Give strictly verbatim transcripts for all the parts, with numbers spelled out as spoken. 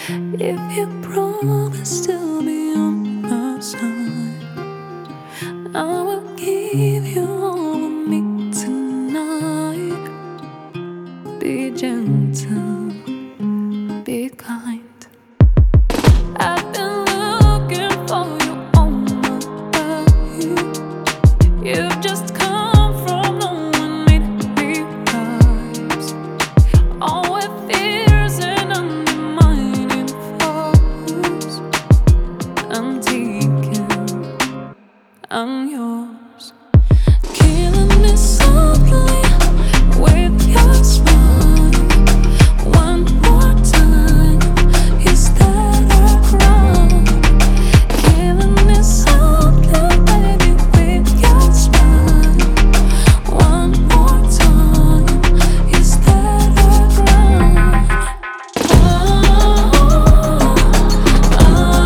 If you promise to be on my side, I will give you all of me tonight. Be gentle, be kind. I've been looking for you all my life. You've just come from no one made me rise. All with fears and undermining foes. I'm taken, I'm yours. Killing me softly with your smile. One more time, is that a crime? Killing me softly, baby, with your smile. One more time, is that a crime? Oh, oh,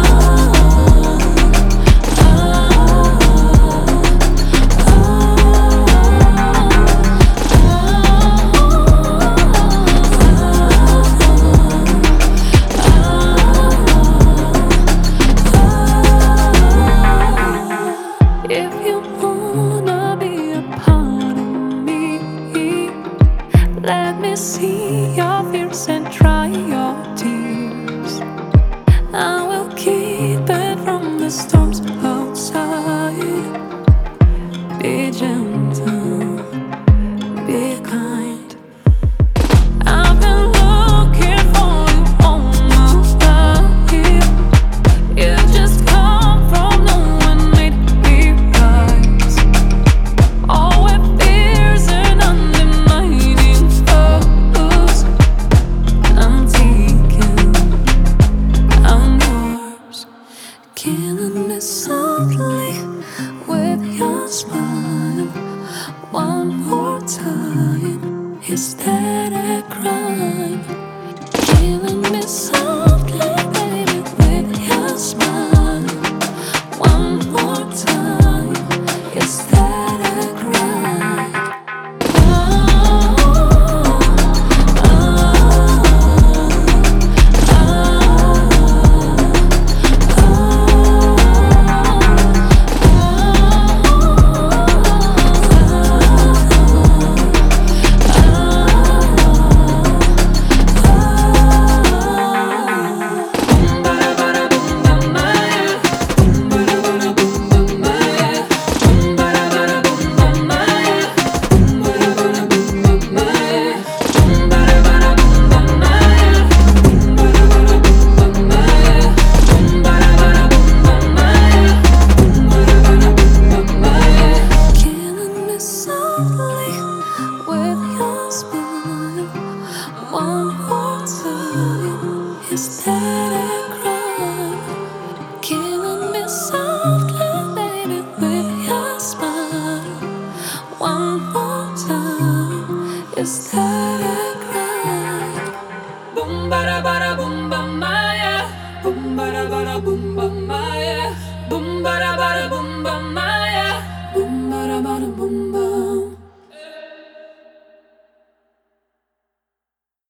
if you wanna be a part of me, let me see your fears and dry your tears. I will keep it from the storms outside. Be gentle, be kind. I've been looking for you all my life. You just come from no one made me rise. All with fears and undermining foes. I'm taken, I'm yours. Killing me softly with your smile. One more time, is that a crime? Killing me softly, baby, with your smile. One more time, is that a crime? Oh, oh, killing me softly with your smile. One more time, is that a crime? Killing me softly, baby, with your smile. One more time, is that a crime? Boom, bada, bada, boom, bam,